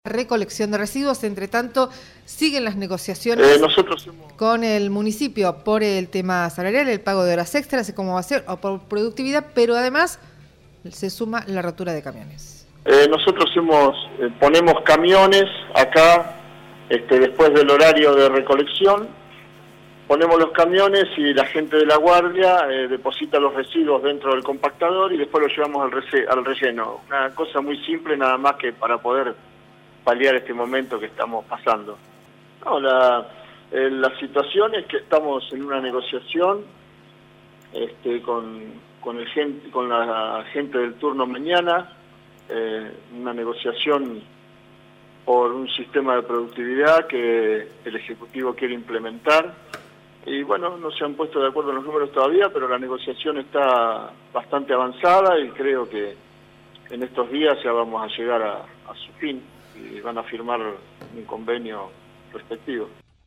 recolección de residuos. Entre tanto, siguen las negociaciones con el municipio por el tema salarial, el pago de horas extras, cómo va a ser, o por productividad, pero además se suma la rotura de camiones. Nosotros ponemos camiones acá después del horario de recolección, ponemos los camiones y la gente de la guardia deposita los residuos dentro del compactador y después los llevamos al relleno. Una cosa muy simple, nada más que para poder paliar este momento que estamos pasando. No, la situación es que estamos en una negociación con la gente del turno mañana, una negociación por un sistema de productividad que el Ejecutivo quiere implementar. Y bueno, no se han puesto de acuerdo en los números todavía, pero la negociación está bastante avanzada y creo que en estos días ya vamos a llegar a su fin y van a firmar un convenio respectivo.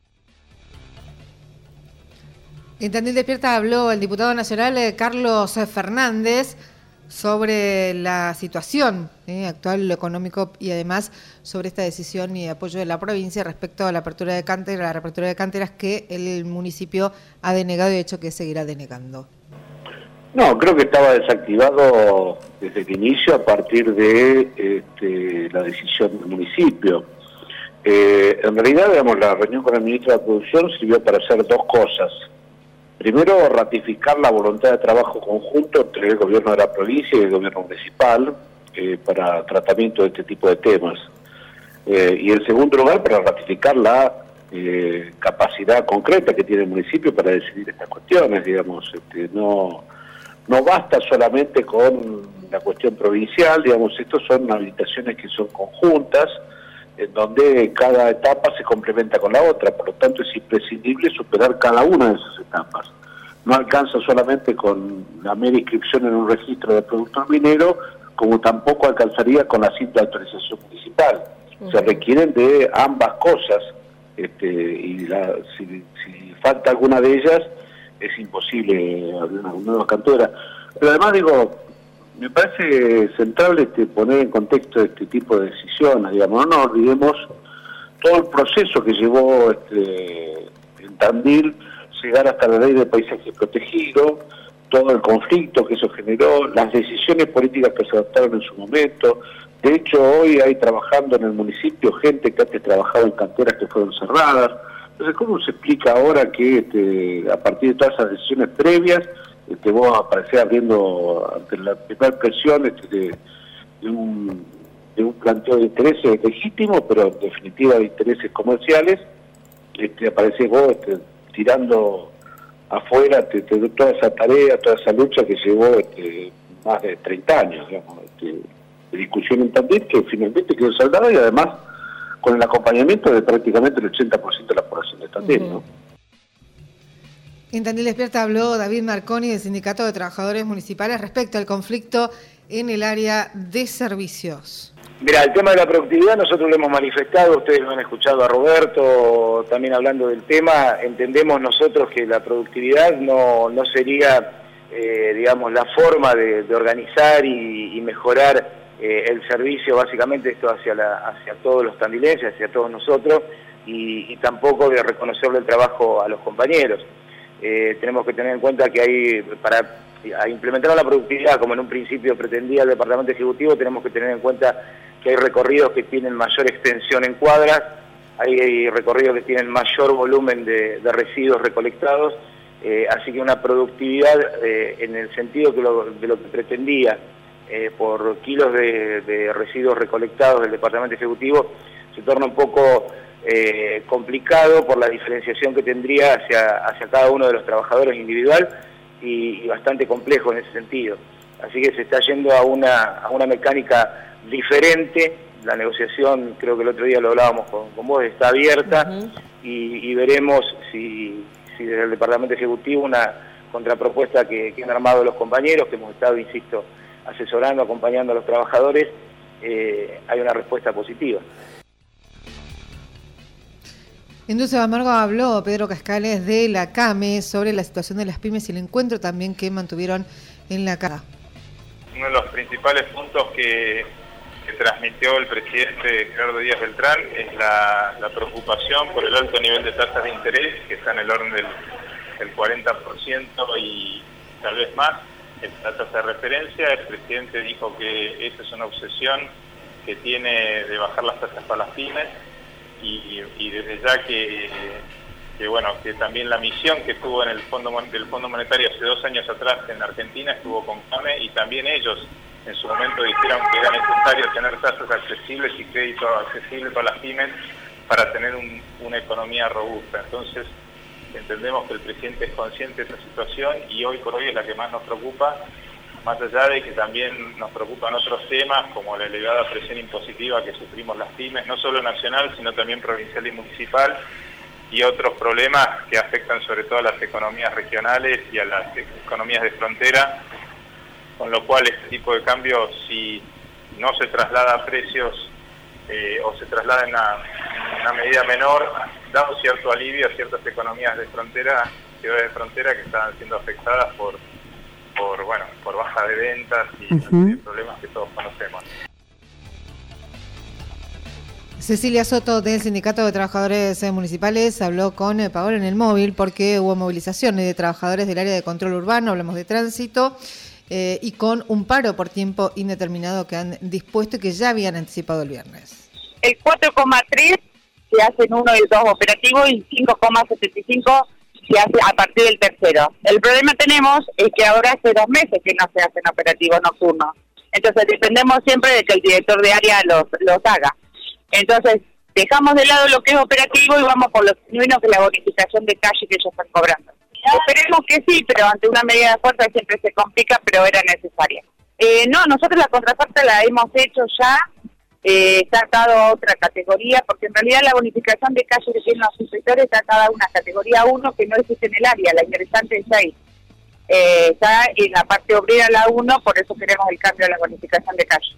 En Tandil Despierta habló el diputado nacional Carlos Fernández sobre la situación actual, lo económico, y además sobre esta decisión y apoyo de la provincia respecto a la apertura de cánteras, la reapertura de cánteras que el municipio ha denegado y hecho que seguirá denegando. No, creo que estaba desactivado desde el inicio a partir de la decisión del municipio. En realidad, digamos, la reunión con el ministro de Producción sirvió para hacer dos cosas. Primero, ratificar la voluntad de trabajo conjunto entre el gobierno de la provincia y el gobierno municipal para tratamiento de este tipo de temas. Y en segundo lugar, para ratificar la capacidad concreta que tiene el municipio para decidir estas cuestiones, digamos. No basta solamente con la cuestión provincial, digamos, estos son habilitaciones que son conjuntas, en donde cada etapa se complementa con la otra, por lo tanto es imprescindible superar cada una de esas etapas. No alcanza solamente con la mera inscripción en un registro de productor minero, como tampoco alcanzaría con la simple autorización municipal. Se requieren de ambas cosas, y si falta alguna de ellas, es imposible abrir una nueva cantera. Pero además, digo, me parece central poner en contexto este tipo de decisiones, digamos, no nos olvidemos todo el proceso que llevó en Tandil llegar hasta la ley de paisaje protegido, todo el conflicto que eso generó, las decisiones políticas que se adoptaron en su momento. De hecho, hoy hay trabajando en el municipio gente que antes trabajaba en canteras que fueron cerradas. Entonces, ¿cómo se explica ahora que a partir de todas esas decisiones previas vos aparecés abriendo ante la primera presión de un planteo de intereses legítimos, pero en definitiva de intereses comerciales, aparecés vos tirando afuera toda esa tarea, toda esa lucha que llevó más de 30 años, digamos, de discusión en Tandil, que finalmente quedó saldada y además con el acompañamiento de prácticamente el 80% de la población de Tandil, ¿no? En Tandil Despierta habló David Marconi del Sindicato de Trabajadores Municipales respecto al conflicto en el área de servicios. Mira, el tema de la productividad nosotros lo hemos manifestado, ustedes lo han escuchado a Roberto también hablando del tema. Entendemos nosotros que la productividad no sería, digamos, la forma de organizar y mejorar el servicio, básicamente esto hacia todos los tandilenses, hacia todos nosotros, y tampoco de reconocerle el trabajo a los compañeros. Tenemos que tener en cuenta que para implementar la productividad como en un principio pretendía el Departamento Ejecutivo, tenemos que tener en cuenta que hay recorridos que tienen mayor extensión en cuadras, hay recorridos que tienen mayor volumen de residuos recolectados, así que una productividad en el sentido de lo que pretendía por kilos de residuos recolectados del Departamento Ejecutivo se torna un poco complicado por la diferenciación que tendría hacia cada uno de los trabajadores individual y bastante complejo en ese sentido. Así que se está yendo a una mecánica diferente. La negociación, creo que el otro día lo hablábamos con vos, está abierta. Y veremos si desde el Departamento Ejecutivo una contrapropuesta que han armado los compañeros, que hemos estado, insisto, asesorando, acompañando a los trabajadores, hay una respuesta positiva. En Dulce de Amargo habló Pedro Cascales de la CAME sobre la situación de las pymes y el encuentro también que mantuvieron en la CAME. Uno de los principales puntos que que transmitió el presidente Gerardo Díaz Beltrán es la preocupación por el alto nivel de tasas de interés, que está en el orden del 40% y tal vez más, la tasa de referencia. El presidente dijo que esa es una obsesión que tiene de bajar las tasas para las pymes y desde ya que también la misión que tuvo en el Fondo Monetario hace 2 años atrás en Argentina estuvo con CAME y también ellos en su momento dijeron que era necesario tener tasas accesibles y crédito accesible para las pymes para tener una economía robusta. Entonces entendemos que el presidente es consciente de esa situación y hoy por hoy es la que más nos preocupa, más allá de que también nos preocupan otros temas como la elevada presión impositiva que sufrimos las pymes, no solo nacional sino también provincial y municipal, y otros problemas que afectan sobre todo a las economías regionales y a las economías de frontera, con lo cual este tipo de cambios, si no se traslada a precios o se traslada en una medida menor, da un cierto alivio a ciertas economías de frontera, ciudades de frontera que estaban siendo afectadas por baja de ventas y problemas que todos conocemos. Cecilia Soto del Sindicato de Trabajadores Municipales habló con Paola en el móvil porque hubo movilizaciones de trabajadores del área de control urbano, hablamos de tránsito, y con un paro por tiempo indeterminado que han dispuesto y que ya habían anticipado el viernes. El 4,3 se hacen 1 y 2 operativos y 5,75 se hace a partir del tercero. El problema tenemos es que ahora hace 2 meses que no se hacen operativos nocturnos. Entonces dependemos siempre de que el director de área los haga. Entonces, dejamos de lado lo que es operativo y vamos por lo genuino que es la bonificación de calle que ellos están cobrando. Esperemos que sí, pero ante una medida de fuerza siempre se complica, pero era necesaria. No, nosotros la contraparte la hemos hecho ya, está atado a otra categoría, porque en realidad la bonificación de calle que tienen los inspectores está atada a una categoría 1 que no existe en el área, la ingresante es ahí. Está en la parte obrera la 1, por eso queremos el cambio de la bonificación de calle.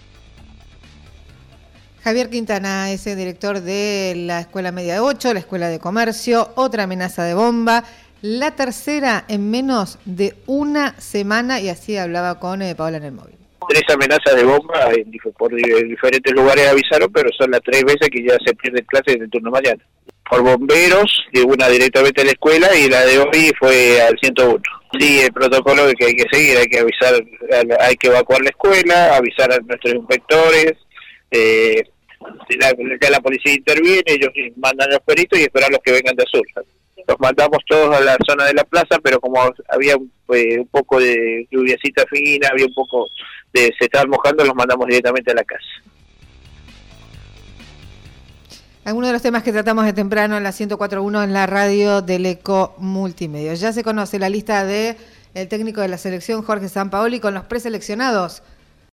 Javier Quintana es el director de la Escuela Media de 8, la Escuela de Comercio, otra amenaza de bomba, la tercera en menos de una semana, y así hablaba con Paola en el móvil. 3 amenazas de bomba por diferentes lugares avisaron, pero son las 3 veces que ya se pierden clases en el turno mañana. Por bomberos, una directamente a la escuela y la de hoy fue al 101. Sí, el protocolo que hay que seguir, hay que avisar, hay que evacuar la escuela, avisar a nuestros inspectores. La policía interviene, ellos mandan los peritos y esperan los que vengan de Azul. Los mandamos todos a la zona de la plaza, pero como había un poco de lluviacita fina, había un poco se estaban mojando, los mandamos directamente a la casa. Algunos de los temas que tratamos de temprano en la 104.1 en la radio del Eco Multimedia. Ya se conoce la lista de el técnico de la selección Jorge Sampaoli con los preseleccionados